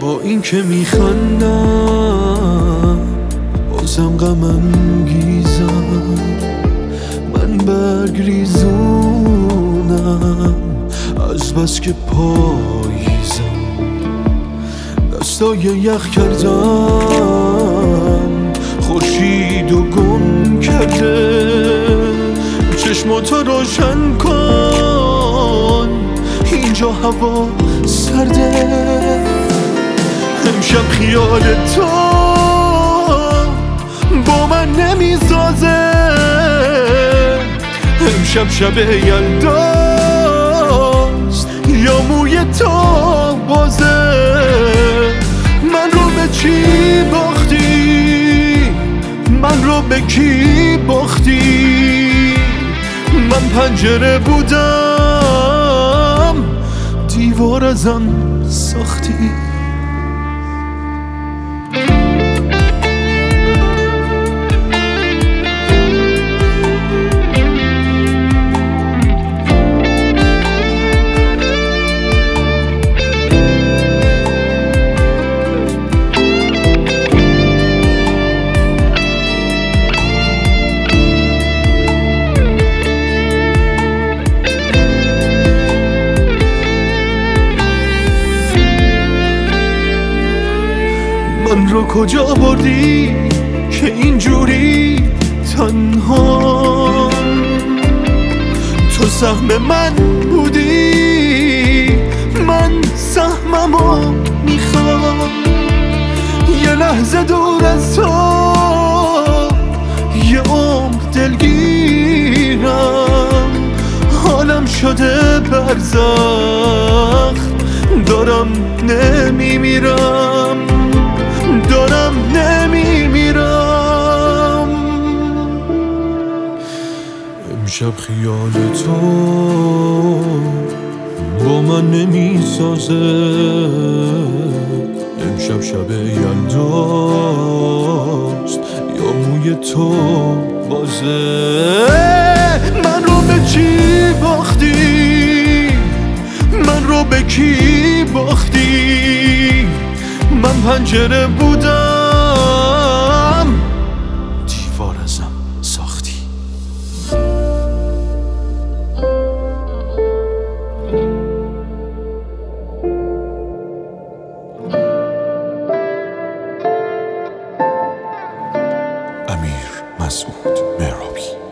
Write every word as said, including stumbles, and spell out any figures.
با این که میخندم بازم غمم گیزم، من برگریزونم از بس که پاییزم، دستای یخ کردم خورشید و گم کرده، چشماتو روشن کن اینجا هوا سرده، امشب خیال تو با من نمیسازه، امشب شب یلداست یا موی تو بازه، من رو به چی باختی، من رو به کی باختی، من پنجره بودم دیوار ازم ساختی. من رو کجا بردی که اینجوری تنها، تو سهم من بودی من سهممو میخوام، یه لحظه دور از تو یه عمر دلگیرم، حالم شده برزخ دارم نمیمیرم، دارم نمیمیرم، امشب خیال تو با من نمیسازه، امشب شب یلداست یا موی تو بازه، من رو به چی باختی، من رو به کی باختی، من پنجره بودم دیوار ازم ساختی. امیر مسعود مهرابی.